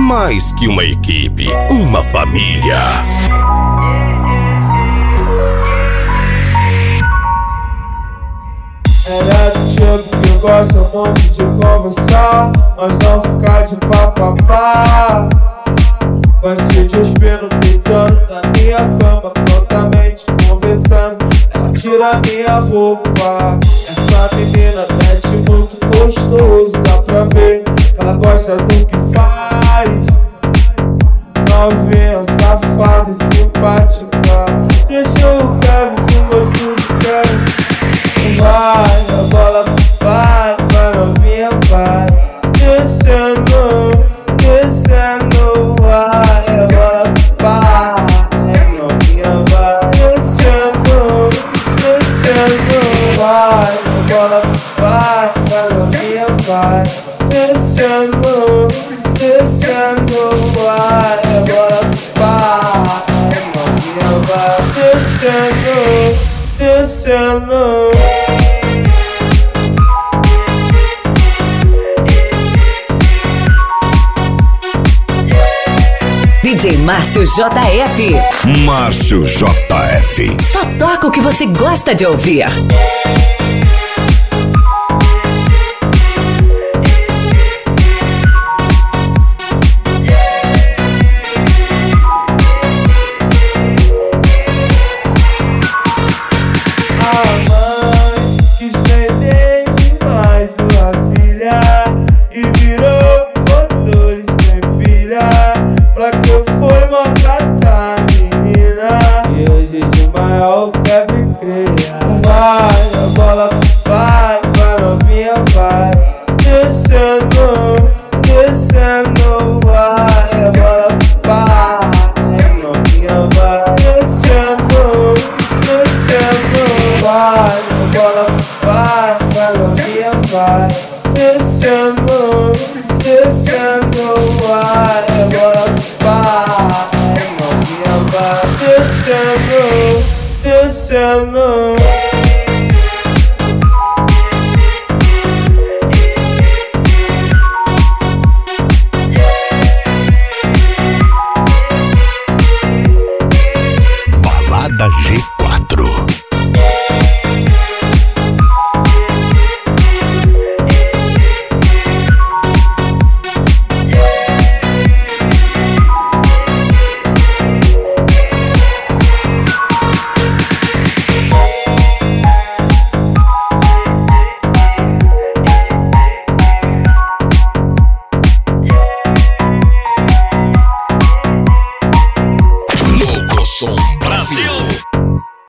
Mais que uma equipe, uma família. Ela do tipo que gosta muito de conversar, mas não ficar de papapá. Vai se despindo, deitando na minha cama, prontamente conversando. Ela tira minha roupa. Essa menina mete muito gostoso, dá pra ver que ela gosta do que faz. Novinha, safada e simpática. Deixa eu quero que gosto de quero. Vai, a bola vai, vai novinha, vai. Descendo, descendo, vai. A bola vai, novinha, vai. Descendo, descendo, vai. A bola vai, vai novinha, vai. Descendo, descendo, vai. A bola vai, novinha, vai. Descendo, descendo. DJ Márcio JF. Márcio JF. Só toca o que você gosta de ouvir. A mãe quis vender demais sua filha e virou controle sem pilha. Pra que foi maltratar a menina e hoje de maior deve criar. Vai, a bola vai, vai novinha, vai. Descendo, descendo, vai. A bola vai, novinha, vai. Descendo, descendo, vai. A bola vai, vai novinha, vai. Descendo, descendo, vai. A bola vai, novinha, vai. Descendo, descendo. Balada G4. Louco Som Brasil.